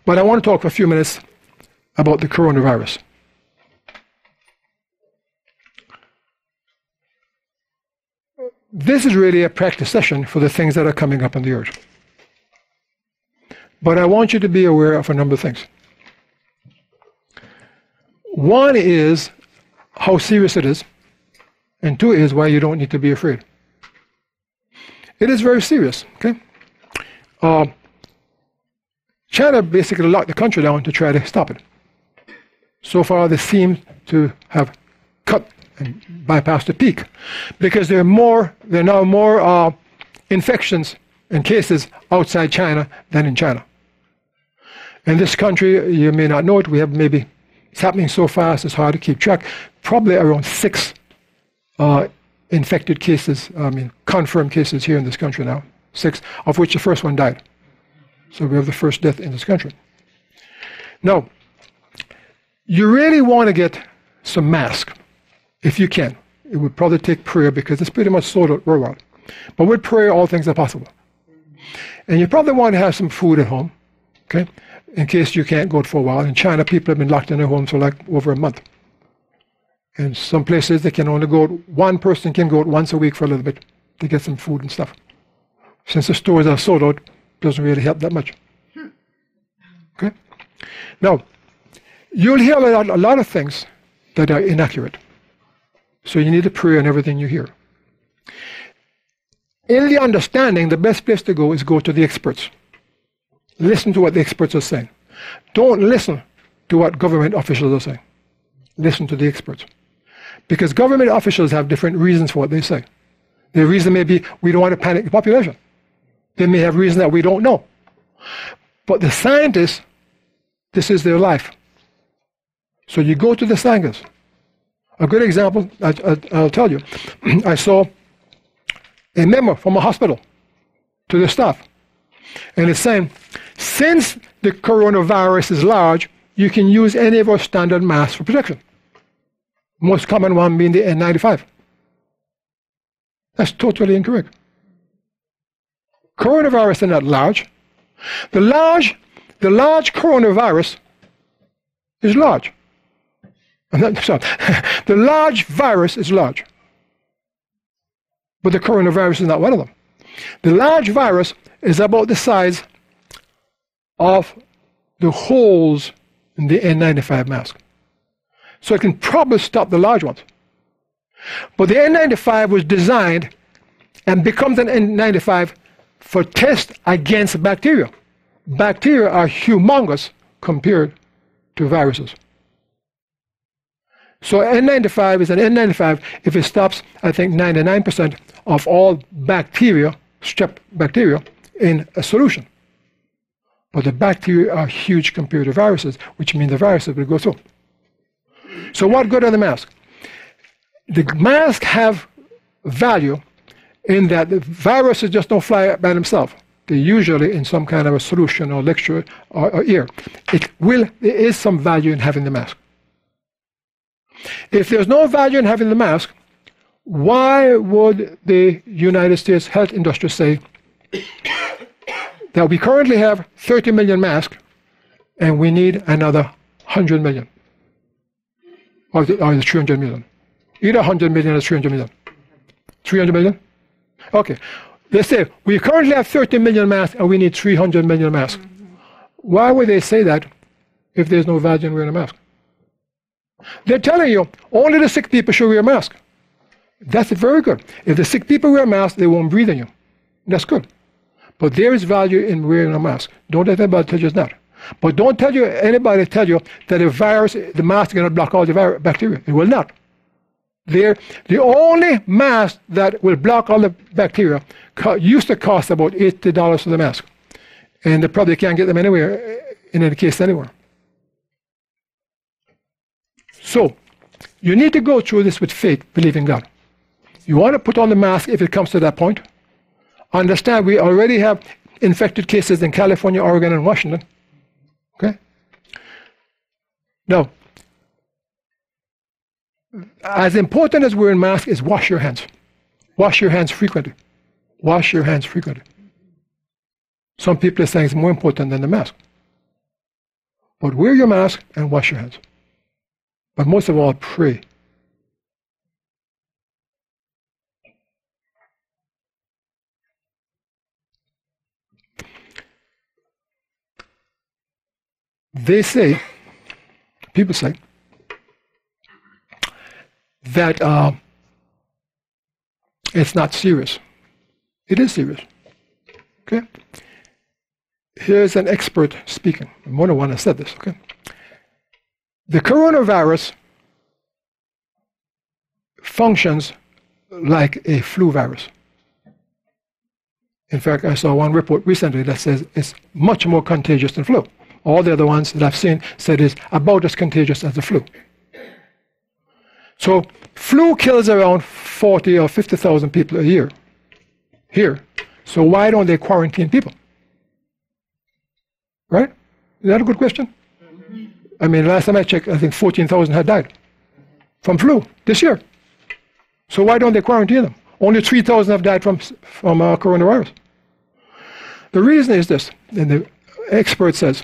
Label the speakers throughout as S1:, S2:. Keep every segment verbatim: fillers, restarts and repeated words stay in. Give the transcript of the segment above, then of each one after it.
S1: But I want to talk for a few minutes about the coronavirus. This is really a practice session for the things that are coming up on the earth. But I want you to be aware of a number of things. One is how serious it is, and two is why you don't need to be afraid. It is very serious, okay? Uh, China basically locked the country down to try to stop it. So far, they seem to have cut and bypassed the peak, because there are more, there are now more uh, infections and cases outside China than in China. In this country, you may not know it, we have maybe, it's happening so fast, it's hard to keep track, probably around six uh, infected cases, I mean, confirmed cases here in this country now, six, of which the first one died. So we have the first death in this country. Now, you really want to get some masks, if you can. It would probably take prayer because it's pretty much sold out worldwide. But with prayer, all things are possible. And you probably want to have some food at home, okay, in case you can't go out for a while. In China, people have been locked in their homes for like over a month. And some places, they can only go out, one person can go out once a week for a little bit to get some food and stuff. Since the stores are sold out, it doesn't really help that much. Okay? Now, you'll hear a lot, a lot of things that are inaccurate. So you need to pray on everything you hear. In the understanding, the best place to go is go to the experts. Listen to what the experts are saying. Don't listen to what government officials are saying. Listen to the experts. Because government officials have different reasons for what they say. Their reason may be, we don't want to panic the population. They may have reasons that we don't know. But the scientists, this is their life. So you go to the scientists. A good example, I, I, I'll tell you. I saw a memo from a hospital to the staff. And it's saying, since the coronavirus is large, you can use any of our standard masks for protection. Most common one being the N ninety-five. That's totally incorrect. Coronavirus is not large. The large, the large coronavirus is large. I'm not, sorry. The large virus is large. But the coronavirus is not one of them. The large virus is about the size of the holes in the N ninety-five mask. So it can probably stop the large ones. But the N ninety-five was designed and becomes an N ninety-five for test against bacteria. Bacteria are humongous compared to viruses. So N ninety-five is an N ninety-five if it stops, I think, ninety-nine percent of all bacteria, strep bacteria, in a solution. But the bacteria are huge compared to viruses, which means the viruses will go through. So what good are the masks? The masks have value in that the viruses just don't fly by themselves. They're usually in some kind of a solution or lecture or, or air. It will, there is some value in having the mask. If there's no value in having the mask, why would the United States health industry say that we currently have thirty million masks and we need another one hundred million? Or is it, or is it three hundred million? Either one hundred million or three hundred million. three hundred million? Okay. They say we currently have thirty million masks and we need three hundred million masks. Mm-hmm. Why would they say that if there's no value in wearing a mask? They're telling you only the sick people should wear a mask. That's very good. If the sick people wear a mask, they won't breathe on you. That's good. But there is value in wearing a mask. Don't let anybody tell you it's not. But don't tell you anybody tell you that a virus, the mask is going to block all the bacteria. It will not. They're, the only mask that will block all the bacteria used to cost about eighty dollars for the mask. And they probably can't get them anywhere, in any case anywhere. So, you need to go through this with faith, believing God. You want to put on the mask if it comes to that point. Understand we already have infected cases in California, Oregon, and Washington. Okay? Now, as important as wearing masks is wash your hands. Wash your hands frequently. Wash your hands frequently. Some people are saying it's more important than the mask. But wear your mask and wash your hands. But most of all, pray. They say, people say, that uh, it's not serious. It is serious. Okay? Here's an expert speaking. More than one has said this. Okay? The coronavirus functions like a flu virus. In fact, I saw one report recently that says it's much more contagious than flu. All the other ones that I've seen said it's about as contagious as the flu. So flu kills around forty or fifty thousand people a year here. So why don't they quarantine people? Right? Is that a good question? Mm-hmm. I mean, last time I checked, I think fourteen thousand had died from flu this year. So why don't they quarantine them? Only three thousand have died from, from uh, coronavirus. The reason is this, and the expert says,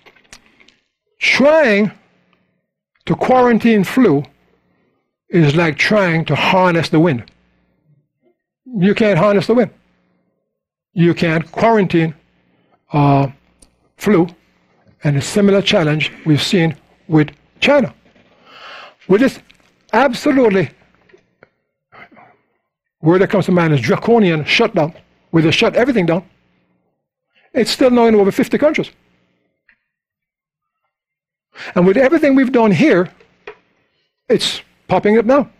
S1: trying to quarantine flu is like trying to harness the wind. You can't harness the wind. You can't quarantine uh, flu, and a similar challenge we've seen with China. With this absolutely, word that comes to mind is draconian shutdown, where they shut everything down. It's still now in over fifty countries. And with everything we've done here, it's popping up now.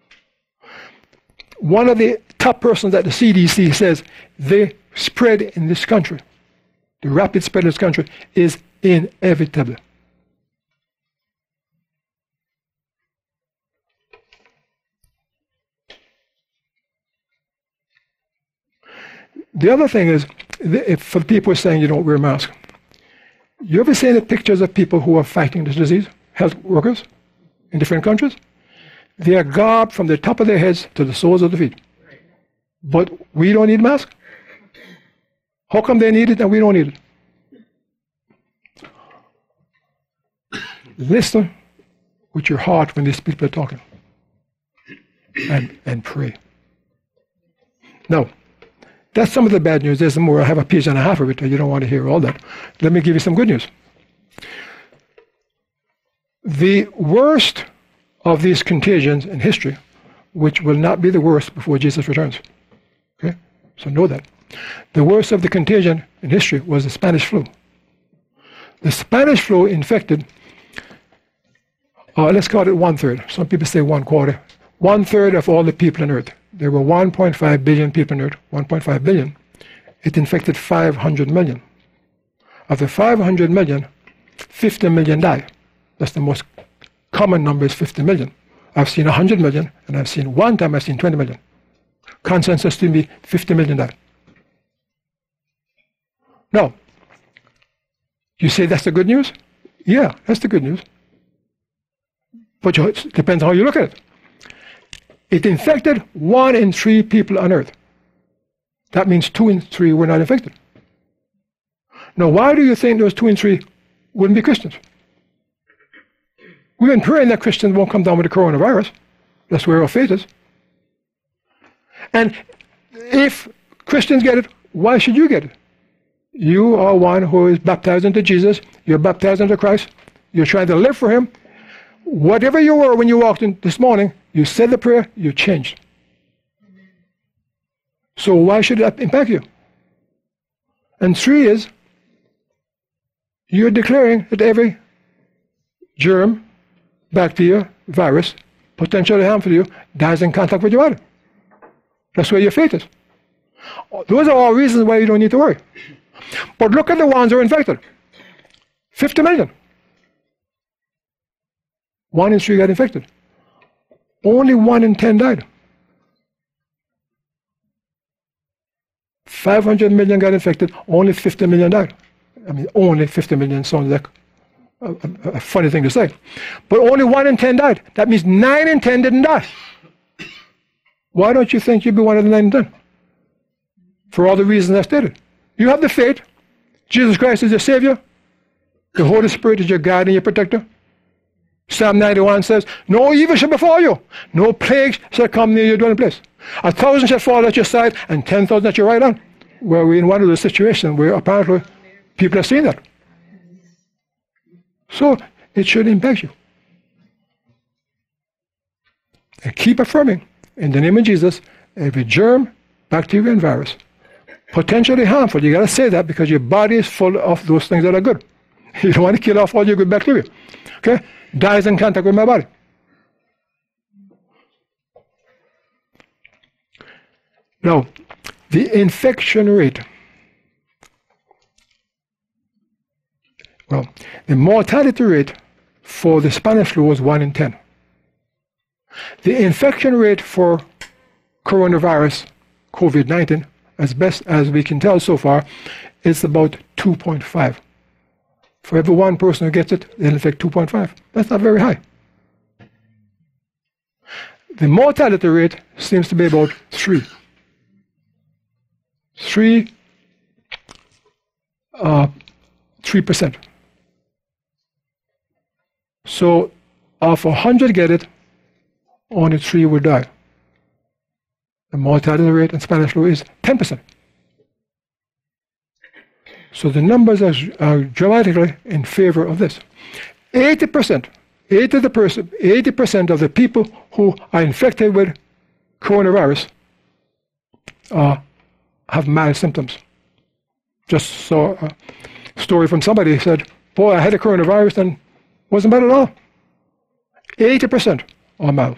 S1: One of the top persons at the C D C says the spread in this country, the rapid spread in this country, is inevitable. The other thing is, if for people saying you don't wear a mask, you ever seen the pictures of people who are fighting this disease, health workers in different countries? They are garbed from the top of their heads to the soles of the feet. But we don't need a mask? How come they need it and we don't need it? Listen with your heart when these people are talking. And, and pray. Now, that's some of the bad news. There's more. I have a page and a half of it. You don't want to hear all that. Let me give you some good news. The worst of these contagions in history, which will not be the worst before Jesus returns. Okay? So know that. The worst of the contagion in history was the Spanish flu. The Spanish flu infected, uh, let's call it one third. Some people say one quarter. One third of all the people on earth. There were one point five billion people on earth, one point five billion. It infected five hundred million. Of the five hundred million, fifty million died. That's the most common number, is fifty million. I've seen one hundred million, and I've seen one time I've seen twenty million. Consensus to be fifty million died. Now, you say that's the good news? Yeah, that's the good news. But it depends on how you look at it. It infected one in three people on earth. That means two in three were not infected. Now, why do you think those two in three wouldn't be Christians? We've been praying that Christians won't come down with the coronavirus. That's where our faith is. And if Christians get it, why should you get it? You are one who is baptized into Jesus. You're baptized into Christ. You're trying to live for Him. Whatever you were when you walked in this morning, you said the prayer, you changed. So why should that impact you? And three is, you're declaring that every germ, bacteria, virus, potentially harmful to you, dies in contact with your body. That's where your faith is. Those are all reasons why you don't need to worry. But look at the ones who are infected. fifty million. One in three got infected. Only one in ten died. five hundred million got infected, only fifty million died. I mean, only fifty million sounds like a, a, a funny thing to say. But only one in ten died. That means nine in ten didn't die. Why don't you think you'd be one of the nine in ten? For all the reasons I stated. You have the faith. Jesus Christ is your Savior. The Holy Spirit is your guide and your protector. Psalm ninety-one says, no evil shall befall you. No plague shall come near your dwelling place. A thousand shall fall at your side and ten thousand at your right hand. Well, we're in one of those situations where apparently people are seeing that. So it should impact you. And keep affirming, in the name of Jesus, every germ, bacteria, and virus, potentially harmful. You got to say that because your body is full of those things that are good. You don't want to kill off all your good bacteria. Okay? Dies in contact with my body. Now, the infection rate. Well, the mortality rate for the Spanish flu was one in ten. The infection rate for coronavirus, COVID nineteen, as best as we can tell so far, is about two point five. For every one person who gets it, they'll infect two point five. That's not very high. The mortality rate seems to be about three. Three, uh, three percent. So, of a hundred get it, only three would die. The mortality rate in Spanish flu is ten percent. So the numbers are, are dramatically in favor of this. eighty percent, eighty percent of the people who are infected with coronavirus uh, have mild symptoms. Just saw a story from somebody who said, boy, I had a coronavirus and wasn't bad at all. eighty percent are mild.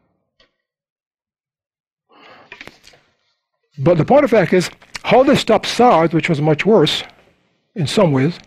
S1: But the point of fact is, how they stopped SARS, which was much worse in some ways,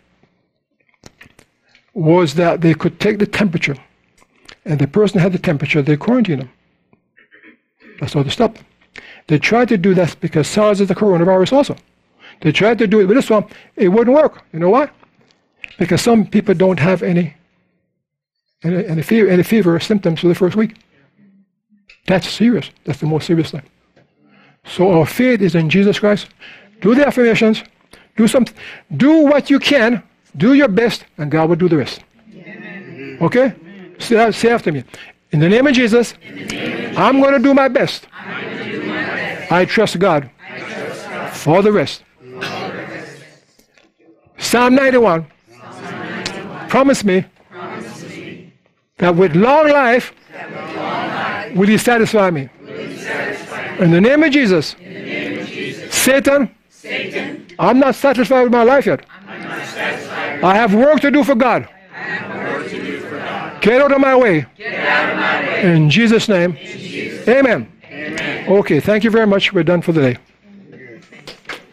S1: was that they could take the temperature, and the person had the temperature, they quarantine them. That's how they stopped them. They tried to do that because SARS is the coronavirus also. They tried to do it with this one, it wouldn't work. You know why? Because some people don't have any any, any, fever, any fever symptoms for the first week. That's serious. That's the most serious thing. So our faith is in Jesus Christ. Do the affirmations. Do something. Do what you can. Do your best, and God will do the rest. Amen. Okay? Say, say after me. In the name of Jesus, name I'm going to do my best. Do my best. I trust God, I trust God. For the rest. For the rest. Psalm ninety-one. Psalm ninety-one. Promise me, Promise me that with long life, that with long life will you satisfy me. In the name of Jesus, In the name of Jesus. Satan, Satan, I'm not satisfied with my life yet. I'm not satisfied. I have work to do for God. I have work to do for God. Get out of my way. Get out of my way. In Jesus' name, In Jesus. Amen. Amen. Okay, thank you very much. We're done for the day.